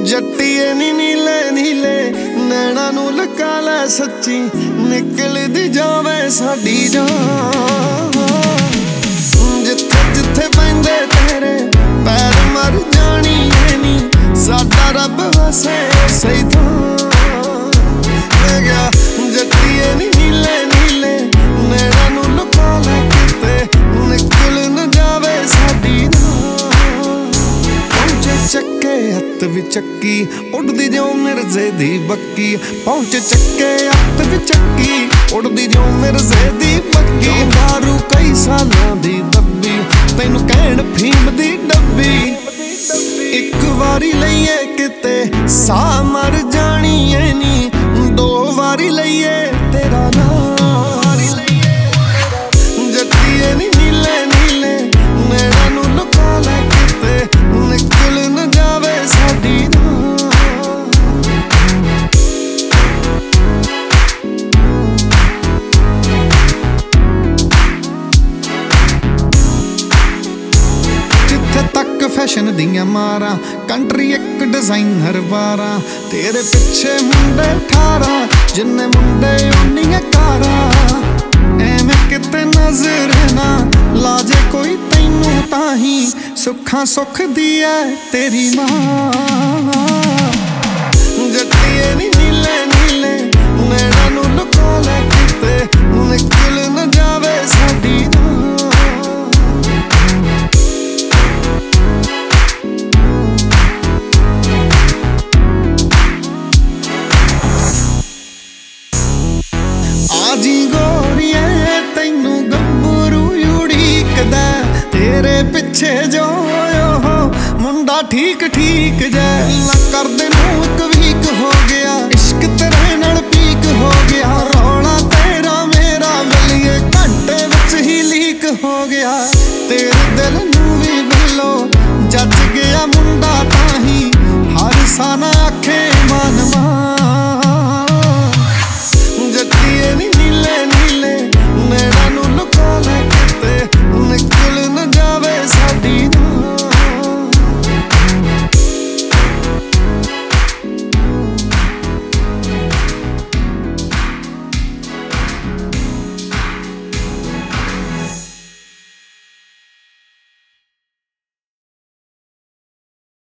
जट्टीए नी नीले नीले नैना नू लगा लै सच्ची निकलदी जावे साडी जान। जिथे जिथे पैंदे तेरे पैर मर जानी है नी साडा रब वसे सही थां। जट्टीए नी नीले नीले नैना नू लगा लै किते निकल न जावे साडी चक्के हत्थ विच चक्की उड़दी जो मिर्जे दी बक्की। पहुंच चक्के हत्थ विच चक्की उड़दी जो मिर्जे दी बक्की। दारू कई सालां दी दब्बी तैनू कहण फीम दी डब्बी। एक वारी लईए किते सा मर जानी है नी दो वारी लईए तेरा नाम। जट्टीए नी नीले नीले नैना नू लुका लै किते निकल न जावे साडी जिथे तक फैशन दियां मारां कंट्री एक डिजाइनर 12 तेरे पिछे मुंडे 18 जिन्ने मुंडे उन्नियां कारां। एवें किते नजर ना लाजे कोई तैनू ताही सुखां सुख दी है तेरी मां। जट्टीए नी नीले नीले नैना नू लुका लै किते निकल न जावे साडी आजी गोरिए तैनू गब्बरू उड़ीकदा तेरे पिछे जो मुंडा ठीक ठीक जै ना कर दे